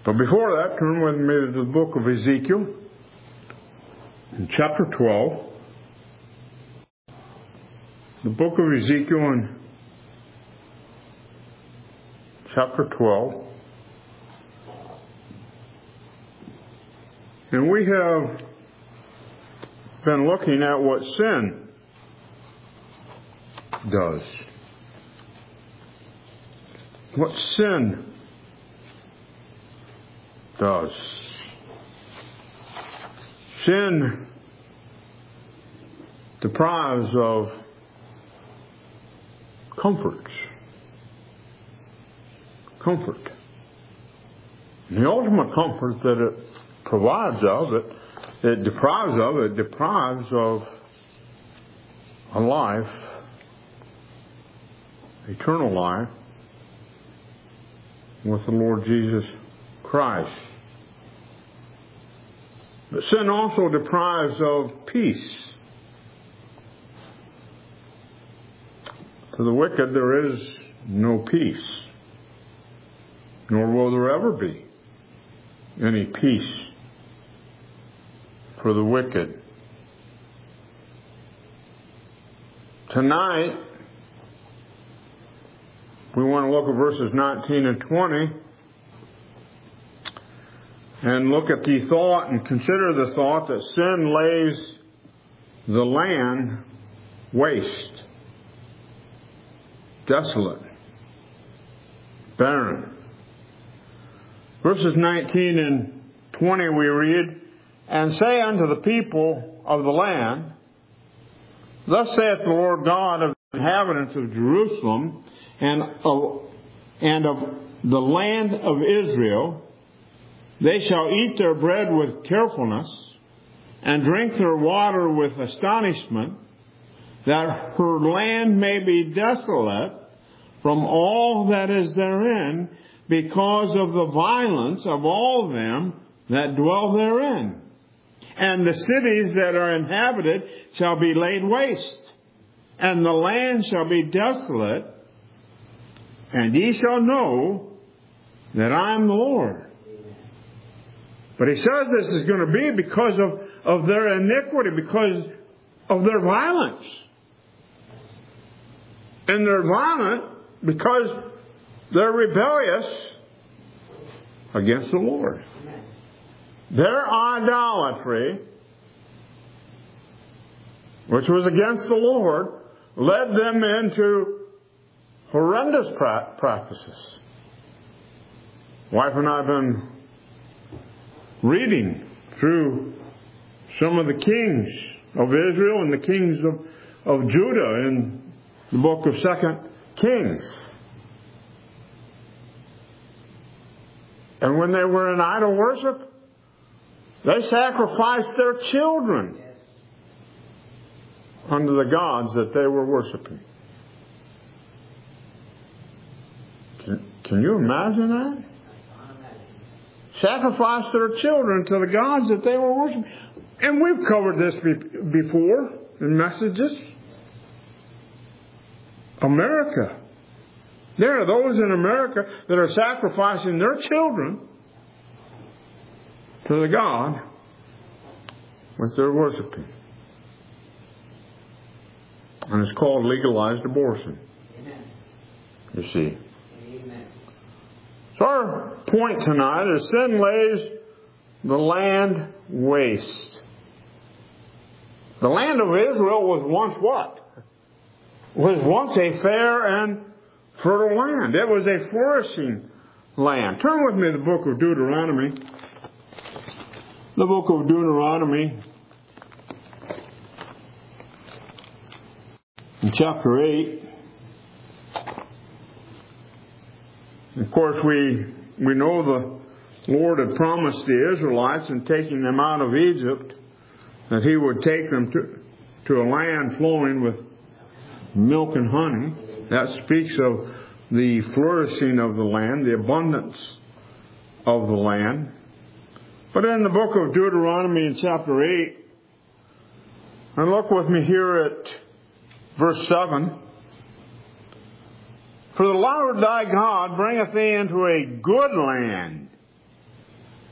But before that, turn with me to the book of Ezekiel, in chapter 12. The book of Ezekiel in chapter 12. And we have been looking at what sin does. What sin does. Sin deprives of comforts. Comfort. And the ultimate comfort that it provides of, it deprives of a life, eternal life, with the Lord Jesus Christ. But sin also deprives of peace. To the wicked there is no peace, nor will there ever be any peace for the wicked. Tonight, we want to look at verses 19 and 20 and look at the thought and consider the thought that sin lays the land waste, desolate, barren. Verses 19 and 20 we read, "And say unto the people of the land, Thus saith the Lord God of the inhabitants of Jerusalem and of the land of Israel, They shall eat their bread with carefulness, and drink their water with astonishment, that her land may be desolate from all that is therein, because of the violence of all them that dwell therein. And the cities that are inhabited shall be laid waste, and the land shall be desolate, and ye shall know that I am the Lord." But he says this is going to be because of their iniquity, because of their violence. And they're violent because they're rebellious against the Lord. Their idolatry, which was against the Lord, led them into horrendous practices. Wife and I have been reading through some of the kings of Israel and the kings of Judah in the book of 2 Kings. And when they were in idol worship, they sacrificed their children unto the gods that they were worshiping. Can you imagine that? Sacrificed their children to the gods that they were worshiping. And we've covered this before in messages. America. There are those in America that are sacrificing their children to the God which they're worshiping. And it's called legalized abortion. Amen. You see. Amen. So our point tonight is sin lays the land waste. The land of Israel was once what? Was once a fair and fertile land. It was a flourishing land. Turn with me to the book of Deuteronomy. The book of Deuteronomy, in chapter 8. Of course, we know the Lord had promised the Israelites in taking them out of Egypt that He would take them to a land flowing with milk and honey. That speaks of the flourishing of the land, the abundance of the land. But in the book of Deuteronomy in chapter 8, and look with me here at verse 7. "For the Lord thy God bringeth thee into a good land,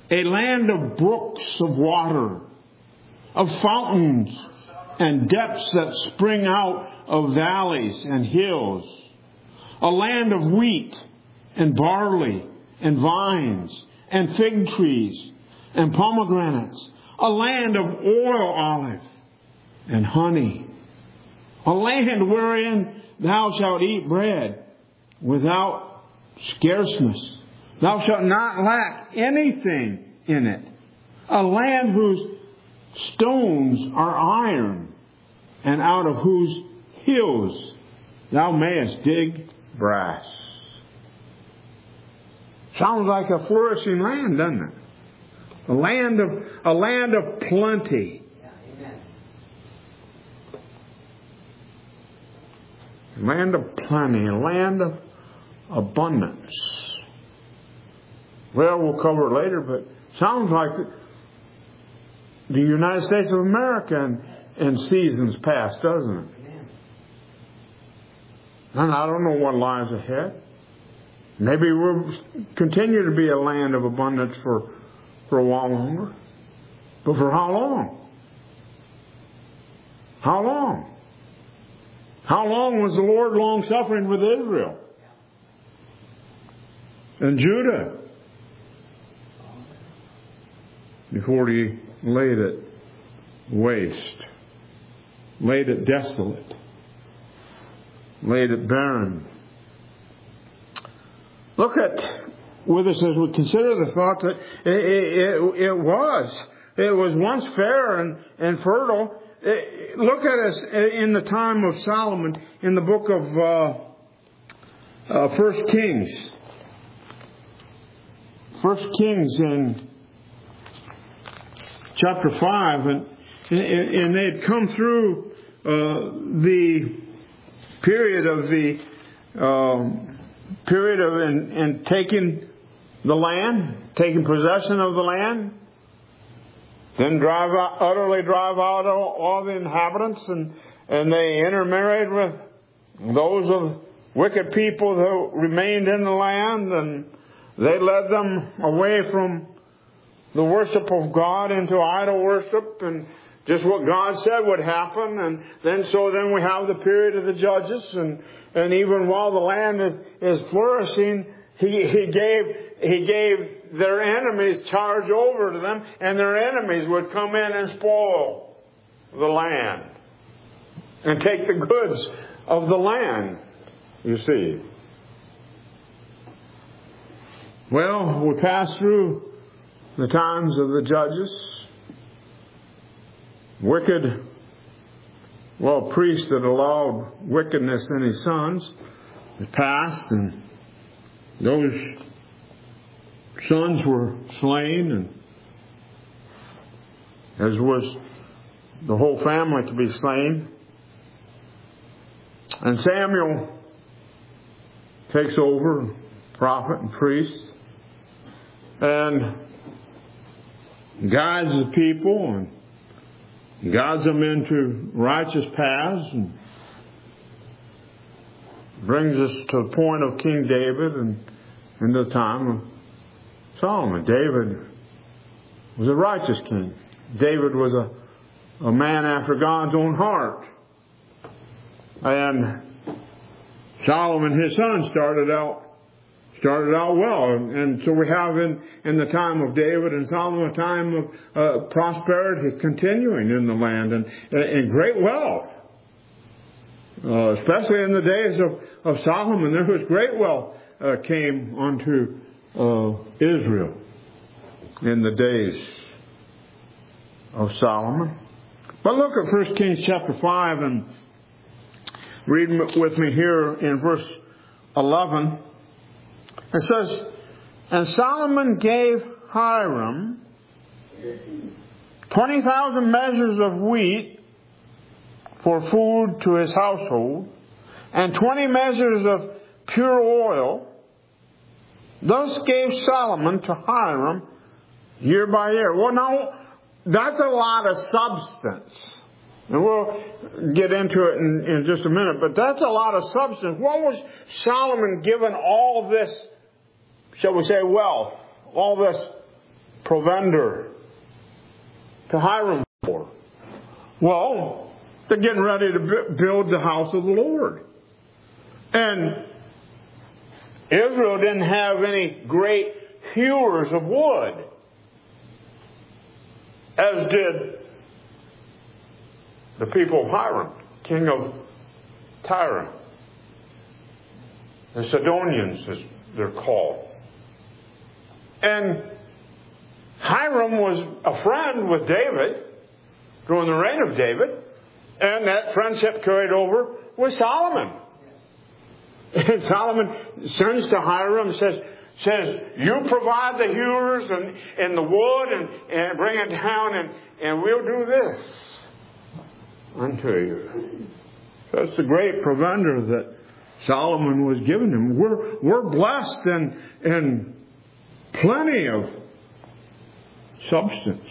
a land of brooks of water, of fountains and depths that spring out of valleys and hills, a land of wheat and barley and vines and fig trees and pomegranates, a land of oil olive and honey, a land wherein thou shalt eat bread without scarceness. Thou shalt not lack anything in it. A land whose stones are iron, and out of whose hills thou mayest dig brass. Sounds like a flourishing land, doesn't it? A land of plenty. A land of plenty, a land of abundance. Well, we'll cover it later, but sounds like the United States of America in seasons past, doesn't it? And I don't know what lies ahead. Maybe we'll continue to be a land of abundance for a while longer. But for how long? How long? How long was the Lord long-suffering with Israel and Judah before He laid it waste, laid it desolate, laid it barren? Look at with us as we consider the thought that it was once fair and fertile. Look at us in the time of Solomon in the book of 1 Kings. 1 Kings in chapter 5, and they had come through the period of taking the land, taking possession of the land, then utterly drive out all the inhabitants, and they intermarried with those of wicked people who remained in the land, and they led them away from the worship of God into idol worship and just what God said would happen. And then we have the period of the judges, and even while the land is flourishing, he gave their enemies charge over to them, and their enemies would come in and spoil the land and take the goods of the land, you see. Well, we pass through the times of the judges. Priests that allowed wickedness in his sons, they passed, and those sons were slain, and as was the whole family to be slain. And Samuel takes over, prophet and priest, and guides the people and guides them into righteous paths, and brings us to the point of King David and into the time of Solomon. David was a righteous king. David was a man after God's own heart. And Solomon, his son, started out well. And so we have in the time of David and Solomon a time of prosperity continuing in the land and great wealth. Especially in the days of Solomon, there was great wealth came unto Israel in the days of Solomon. But look at 1 Kings chapter 5 and read with me here in verse 11. It says, "And Solomon gave Hiram 20,000 measures of wheat for food to his household, and 20 measures of pure oil. Thus gave Solomon to Hiram year by year." Well, now, that's a lot of substance. And we'll get into it in just a minute, but that's a lot of substance. What was Solomon given all this, shall we say, wealth, all this provender to Hiram for? Well, they're getting ready to build the house of the Lord. And Israel didn't have any great hewers of wood, as did the people of Hiram, king of Tyre. The Sidonians, as they're called. And Hiram was a friend with David during the reign of David, and that friendship carried over with Solomon. And Solomon sends to Hiram and says, you provide the hewers and the wood and bring it down and we'll do this unto you. So that's the great provender that Solomon was giving him. We're blessed and plenty of substance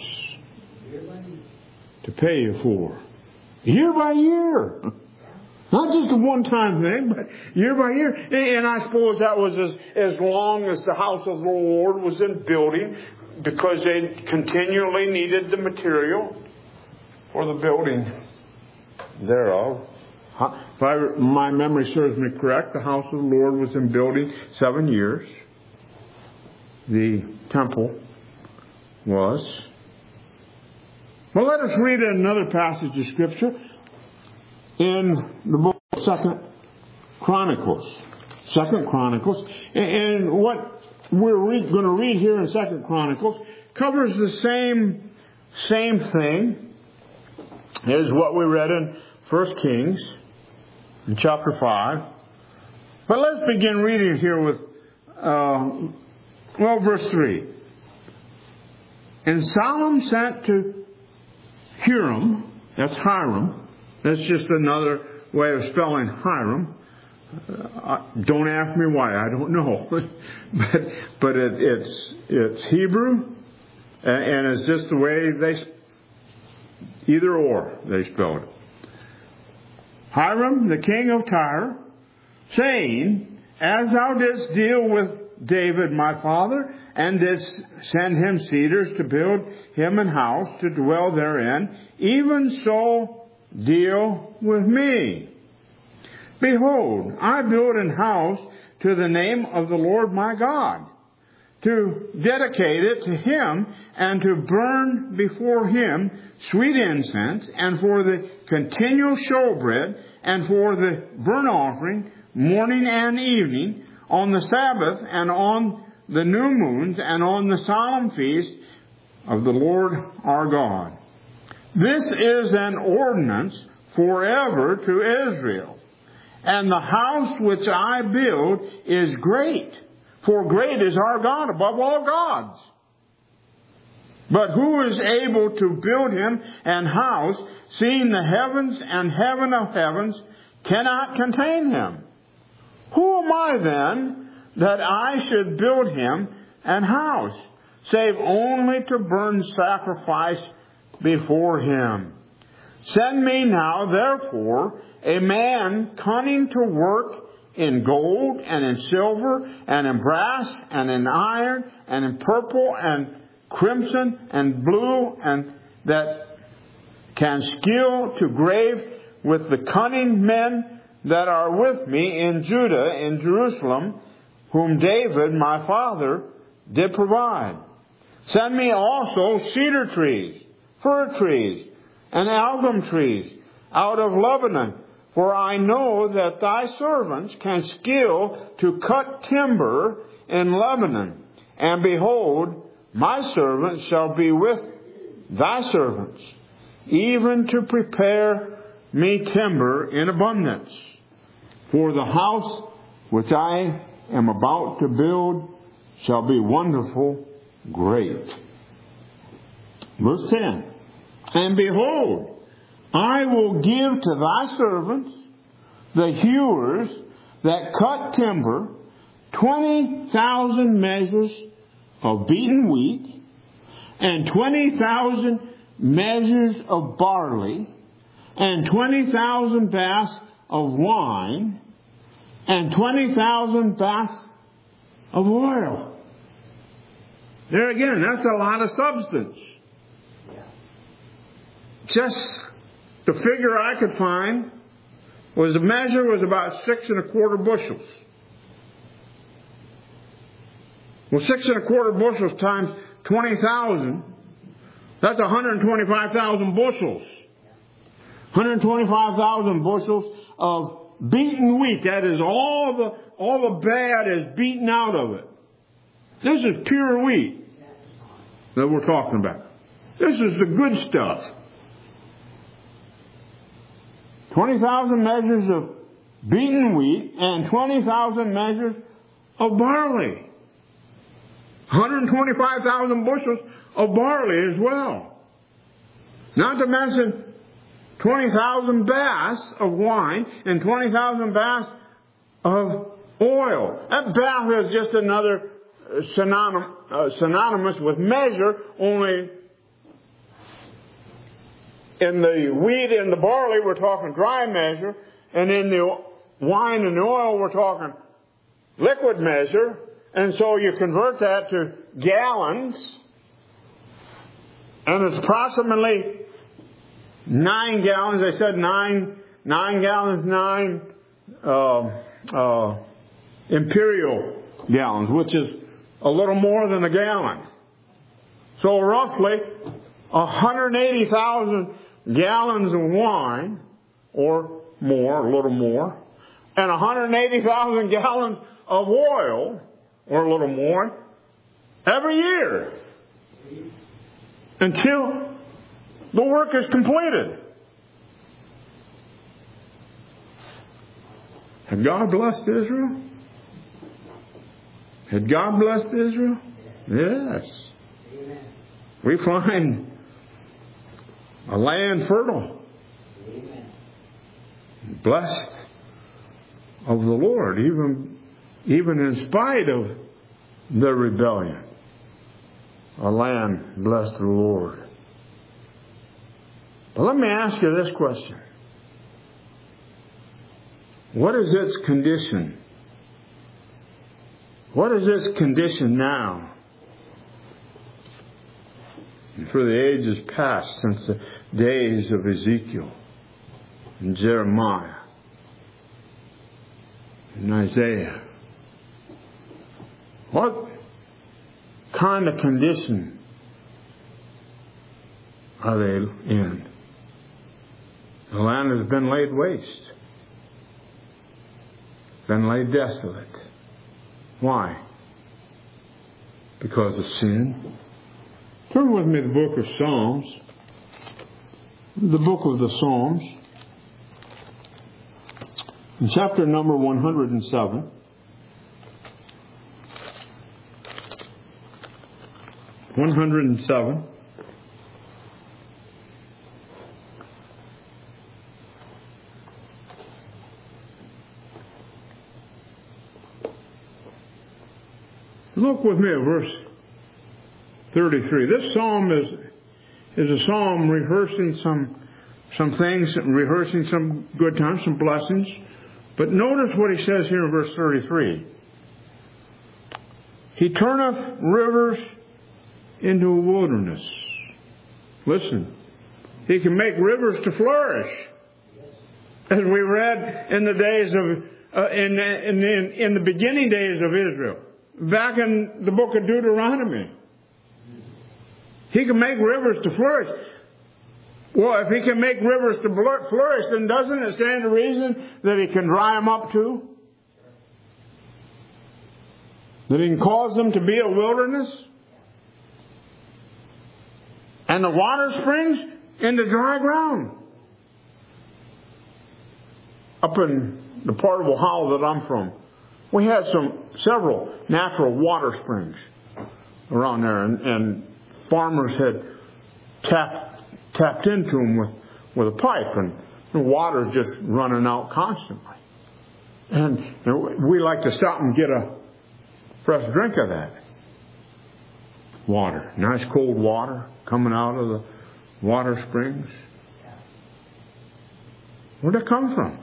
to pay you for. Year by year. Not just a one-time thing, but year by year. And I suppose that was as long as the house of the Lord was in building, because they continually needed the material for the building thereof. If my memory serves me correct, the house of the Lord was in building 7 years. The temple was. Well, let us read another passage of Scripture in the book of 2 Chronicles. 2 Chronicles. And what we're going to read here in 2 Chronicles covers the same thing as what we read in 1 Kings in chapter 5. But let's begin reading here with, verse 3. And Solomon sent to Hiram, that's Hiram, that's just another way of spelling Hiram. Don't ask me why, I don't know. but it's Hebrew, and it's just the way either or they spell it. Hiram, the king of Tyre, saying, as thou didst deal with David my father, and didst send him cedars to build him an house to dwell therein, even so deal with me. Behold, I build an house to the name of the Lord my God, to dedicate it to him, and to burn before him sweet incense, and for the continual showbread, and for the burnt offering, morning and evening, on the Sabbath, and on the new moons, and on the solemn feast of the Lord our God. This is an ordinance forever to Israel. And the house which I build is great, for great is our God above all gods. But who is able to build him an house, seeing the heavens and heaven of heavens cannot contain him? Who am I then, that I should build him an house, save only to burn sacrifice before him? Send me now, therefore, a man cunning to work in gold, and in silver, and in brass, and in iron, and in purple, and crimson, and blue, and that can skill to grave with the cunning men that are with me in Judah, in Jerusalem, whom David my father did provide. Send me also cedar trees, fir trees, and algum trees out of Lebanon, for I know that thy servants can skill to cut timber in Lebanon. And behold, my servants shall be with thy servants, even to prepare me timber in abundance. For the house which I am about to build shall be wonderful, great. Verse 10. And behold, I will give to thy servants, the hewers that cut timber, 20,000 measures of beaten wheat, and 20,000 measures of barley, and 20,000 baths of wine, and 20,000 baths of oil. There again, that's a lot of substance. Just the figure I could find was the measure was about 6 1/4 bushels. Well, 6 1/4 bushels times 20,000, that's 125,000 bushels. 125,000 bushels of beaten wheat. That is all the bad is beaten out of it. This is pure wheat that we're talking about. This is the good stuff. 20,000 measures of beaten wheat and 20,000 measures of barley. 125,000 bushels of barley as well. Not to mention 20,000 baths of wine and 20,000 baths of oil. That bath is just another synonymous with measure, only in the wheat and the barley we're talking dry measure, and in the wine and the oil we're talking liquid measure. And so you convert that to gallons, and it's approximately 9 gallons. They said 9 gallons, 9 imperial gallons, which is a little more than a gallon. So roughly 180,000 gallons of wine, or more, a little more, and 180,000 gallons of oil, or a little more, every year, until the work is completed. Had God blessed Israel? Had God blessed Israel? Yes. We find a land fertile, blessed of the Lord, even in spite of the rebellion. A land blessed of the Lord. But let me ask you this question. What is its condition? What is its condition now? And for the ages past, since the days of Ezekiel and Jeremiah and Isaiah. What kind of condition are they in? The land has been laid waste, been laid desolate. Why? Because of sin. Turn with me to the book of Psalms. The book of the Psalms. In chapter number 107. Look with me at verse 33. This psalm is a psalm rehearsing some things, rehearsing some good times, some blessings. But notice what he says here in verse 33. He turneth rivers into a wilderness. Listen, he can make rivers to flourish, as we read in the days of in the beginning days of Israel, back in the book of Deuteronomy. He can make rivers to flourish. Well, if he can make rivers to flourish, then doesn't it stand to reason that he can dry them up too? That he can cause them to be a wilderness? And the water springs into dry ground. Up in the part of Ohio that I'm from, we had several natural water springs around there, and farmers had tapped into them with a pipe, and the water's just running out constantly. And we like to stop and get a fresh drink of that water. Nice cold water coming out of the water springs. Where'd it come from?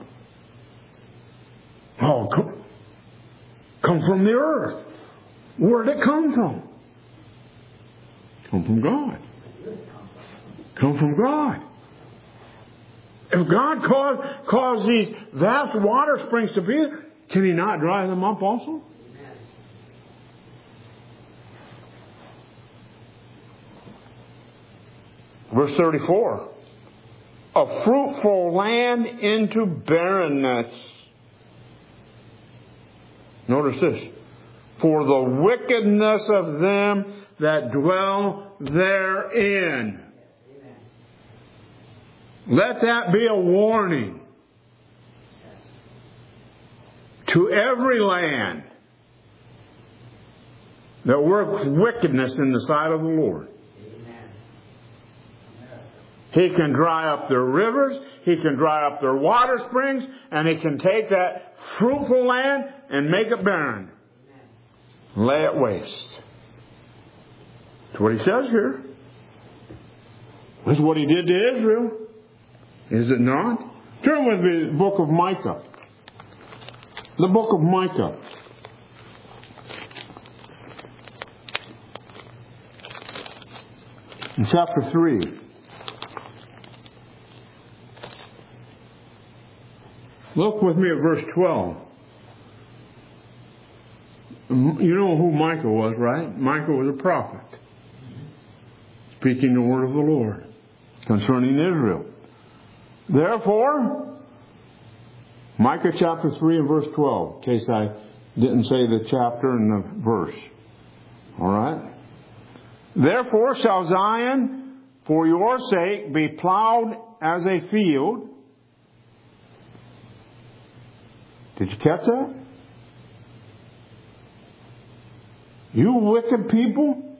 Oh, come from the earth. Where'd it come from? Come from God. Come from God. If God caused these vast water springs to be, can He not dry them up also? Verse 34. A fruitful land into barrenness. Notice this. For the wickedness of them that dwell therein. Let that be a warning to every land that works wickedness in the sight of the Lord. He can dry up their rivers, He can dry up their water springs, and He can take that fruitful land and make it barren. Lay it waste. That's what He says here. That's what He did to Israel. Is it not? Turn with me to the book of Micah. The book of Micah. In chapter 3. Look with me at verse 12. You know who Micah was, right? Micah was a prophet. Speaking the word of the Lord concerning Israel. Therefore, Micah chapter 3 and verse 12. In case I didn't say the chapter and the verse. Alright? Therefore shall Zion for your sake be plowed as a field. Did you catch that? You wicked people,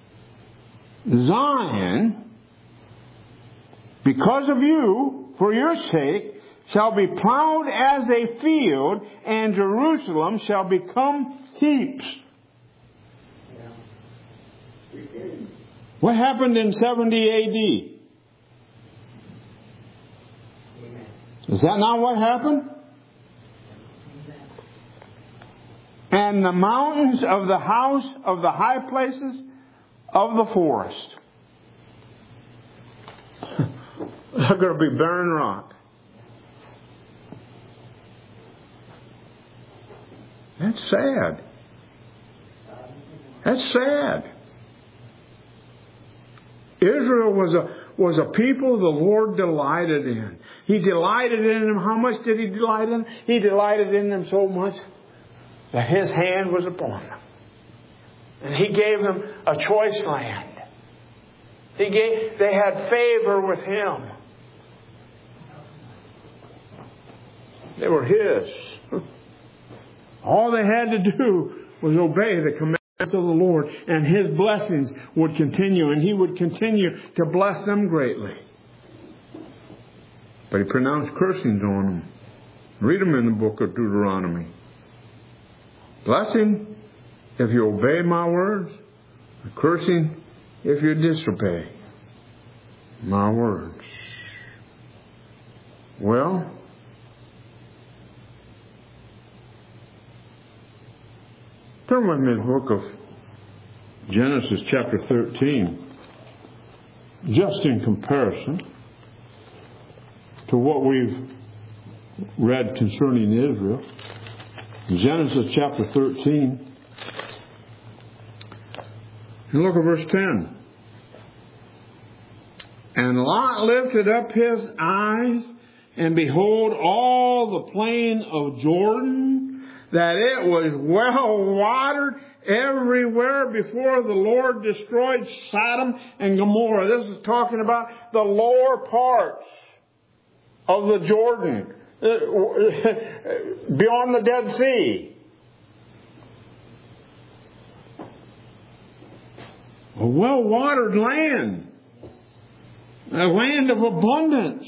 Zion, because of you, for your sake, shall be plowed as a field, and Jerusalem shall become heaps. What happened in 70 AD? Is that not what happened? And the mountains of the house of the high places of the forest. They're going to be barren rock. That's sad. That's sad. Israel was a people the Lord delighted in. He delighted in them. How much did He delight in them? He delighted in them so much that His hand was upon them. And He gave them a choice land. They had favor with Him. They were His. All they had to do was obey the commandments of the Lord, and His blessings would continue, and He would continue to bless them greatly. But He pronounced cursings on them. Read them in the book of Deuteronomy. Blessing if you obey my words, cursing if you disobey my words. Well, turn with me to the book of Genesis chapter 13. Just in comparison to what we've read concerning Israel. Genesis chapter 13. And look at verse 10. And Lot lifted up his eyes, and behold, all the plain of Jordan, that it was well watered everywhere before the Lord destroyed Sodom and Gomorrah. This is talking about the lower parts of the Jordan, beyond the Dead Sea. A well-watered land. A land of abundance.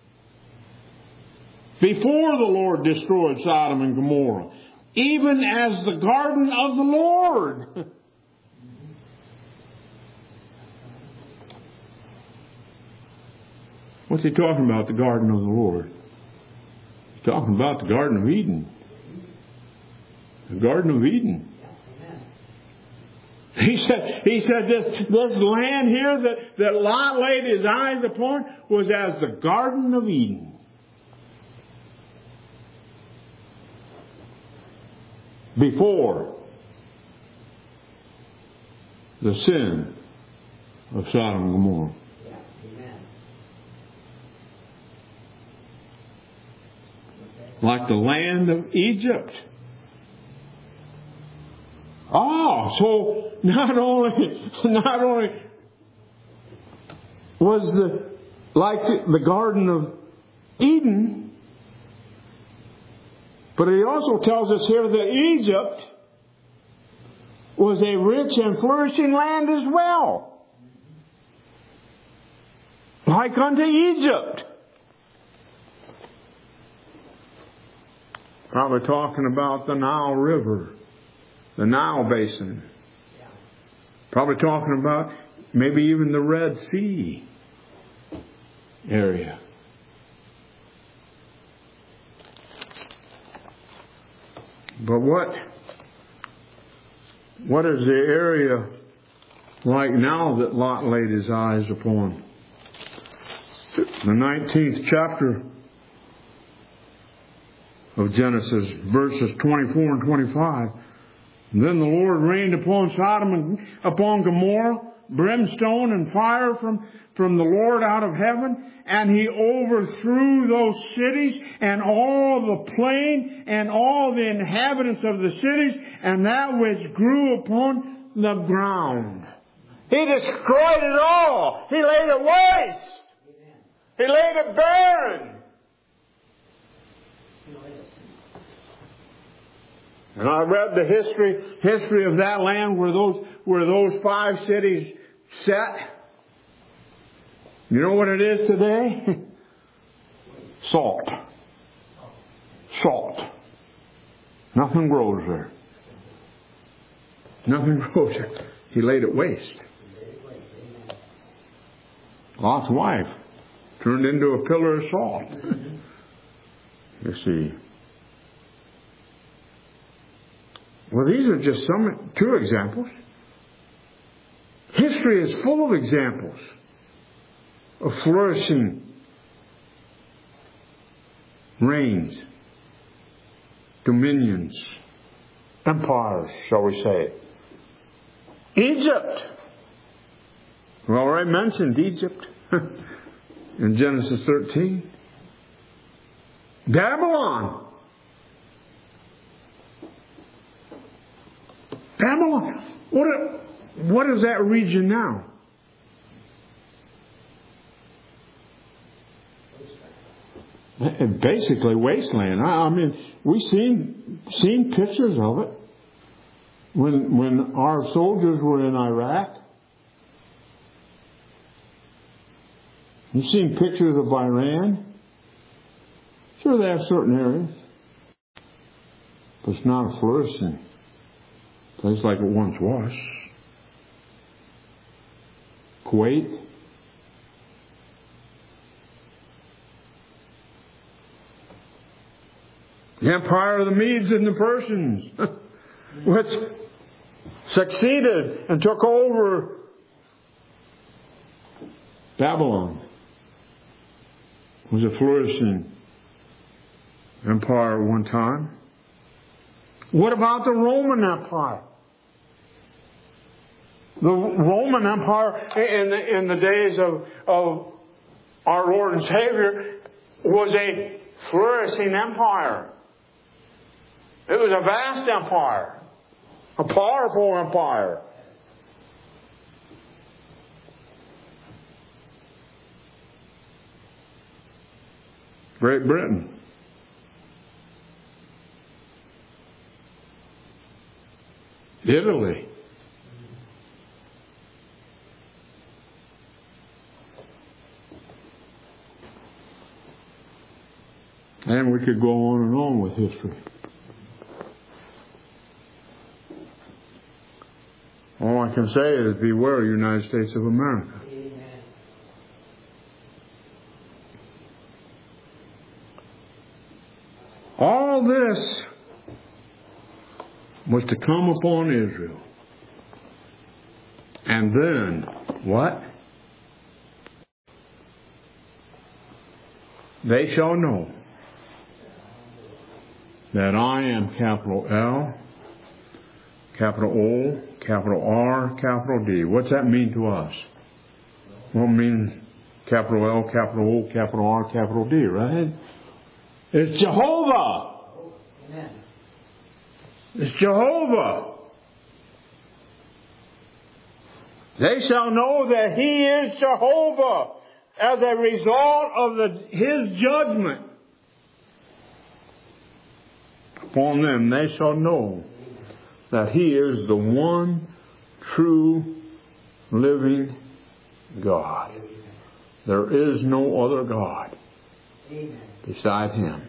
Before the Lord destroyed Sodom and Gomorrah. Even as the garden of the Lord. What's he talking about, the garden of the Lord? He's talking about the Garden of Eden. The Garden of Eden. He said this land here that Lot laid his eyes upon was as the Garden of Eden. Before the sin of Sodom and Gomorrah. Yeah. Amen. Like the land of Egypt. Oh, so not only was the Garden of Eden, but he also tells us here that Egypt was a rich and flourishing land as well. Like unto Egypt. Probably talking about the Nile River, the Nile Basin. Probably talking about maybe even the Red Sea area. But what is the area like now that Lot laid his eyes upon? The 19th chapter of Genesis, verses 24 and 25. Then the Lord rained upon Sodom and upon Gomorrah brimstone and fire from the Lord out of heaven, and He overthrew those cities and all the plain and all the inhabitants of the cities and that which grew upon the ground. He destroyed it all. He laid it waste. He laid it barren. And I read the history of that land where those 5 cities sat. You know what it is today? Salt. Salt. Nothing grows there. Nothing grows there. He laid it waste. Lot's wife turned into a pillar of salt. You see. Well, these are just 2 examples. History is full of examples of flourishing reigns, dominions, empires, shall we say. Egypt. We already mentioned Egypt in Genesis 13. Babylon. Babylon. What is that region now? Basically wasteland. I mean, we've seen pictures of it when our soldiers were in Iraq. You've seen pictures of Iran. Sure, they have certain areas, but it's not a flourishing place like it once was. Kuwait. The empire of the Medes and the Persians, which succeeded and took over Babylon, was a flourishing empire at one time. What about the Roman Empire? The Roman Empire in the days of our Lord and Savior was a flourishing empire. It was a vast empire, a powerful empire. Great Britain. Italy. And we could go on and on with history. All I can say is beware, United States of America. Amen. All this was to come upon Israel. And then, what? They shall know that I am capital L, capital O, capital R, capital D. What's that mean to us? What means capital L, capital O, capital R, capital D, right? It's Jehovah. Amen. It's Jehovah. They shall know that He is Jehovah as a result of His judgment upon them. They shall know that He is the one true living God. There is no other God beside Him.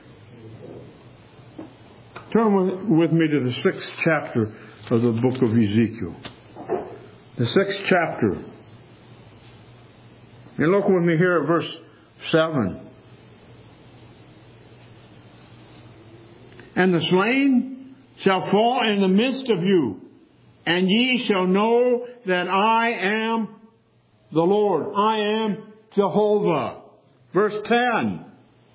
Turn with me to the 6th chapter of the book of Ezekiel. The 6th chapter. And look with me here at verse 7. And the slain shall fall in the midst of you, and ye shall know that I am the Lord. I am Jehovah. Verse 10.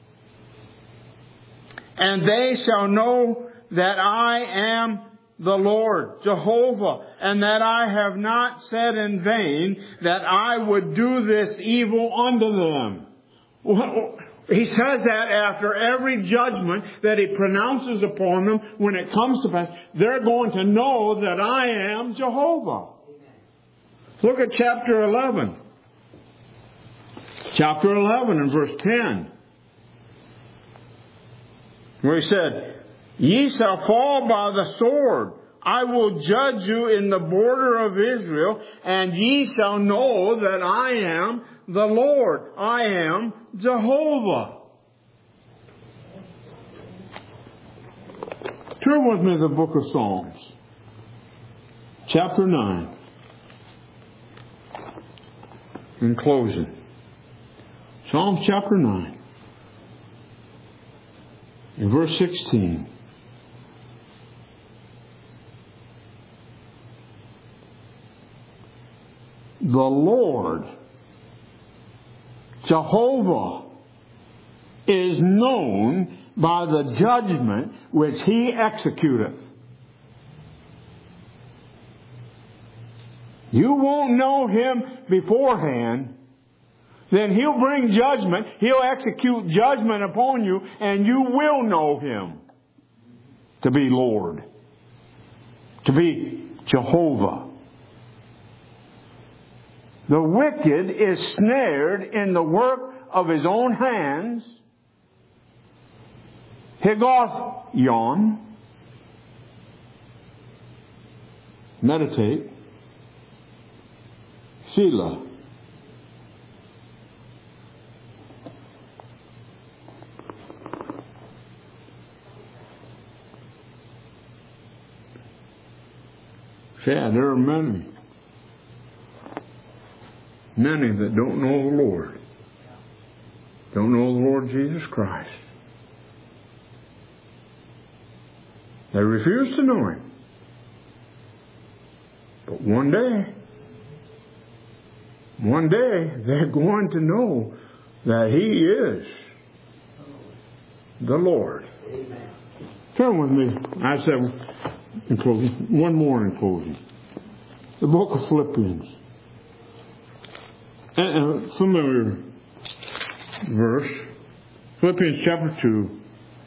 And they shall know that I am the Lord, Jehovah, and that I have not said in vain that I would do this evil unto them. He says that after every judgment that He pronounces upon them, when it comes to pass, they're going to know that I am Jehovah. Look at chapter 11. Chapter 11 and verse 10. Where He said, Ye shall fall by the sword. I will judge you in the border of Israel, and ye shall know that I am the Lord. I am Jehovah. Turn with me to the book of Psalms. Chapter 9. In closing. Psalms chapter 9. In verse 16. The Lord, Jehovah, is known by the judgment which He executeth. You won't know Him beforehand, then He'll bring judgment. He'll execute judgment upon you, and you will know Him to be Lord, to be Jehovah. The wicked is snared in the work of his own hands. Higoth yawn. Meditate. Selah. Yeah, there are many that don't know the Lord. Don't know the Lord Jesus Christ. They refuse to know Him. But one day, they're going to know that He is the Lord. Amen. Turn with me. I said in closing, one more in closing. The book of Philippians. A familiar verse. Philippians chapter 2.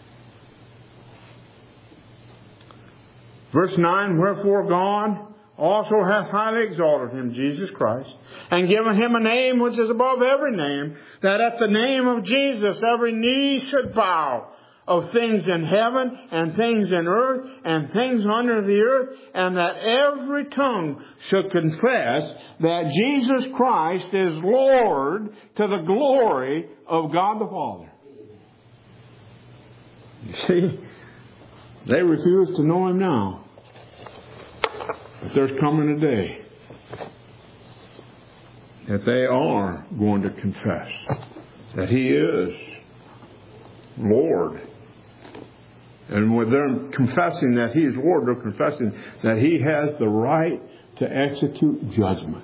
Verse 9, Wherefore God also hath highly exalted Him, Jesus Christ, and given Him a name which is above every name, that at the name of Jesus every knee should bow, of things in heaven and things in earth and things under the earth, and that every tongue should confess that Jesus Christ is Lord, to the glory of God the Father. You see, they refuse to know Him now. But there's coming a day that they are going to confess that He is Lord. And when they're confessing that He is Lord, they're confessing that He has the right to execute judgment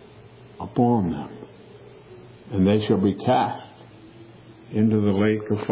upon them, and they shall be cast into the lake of fire.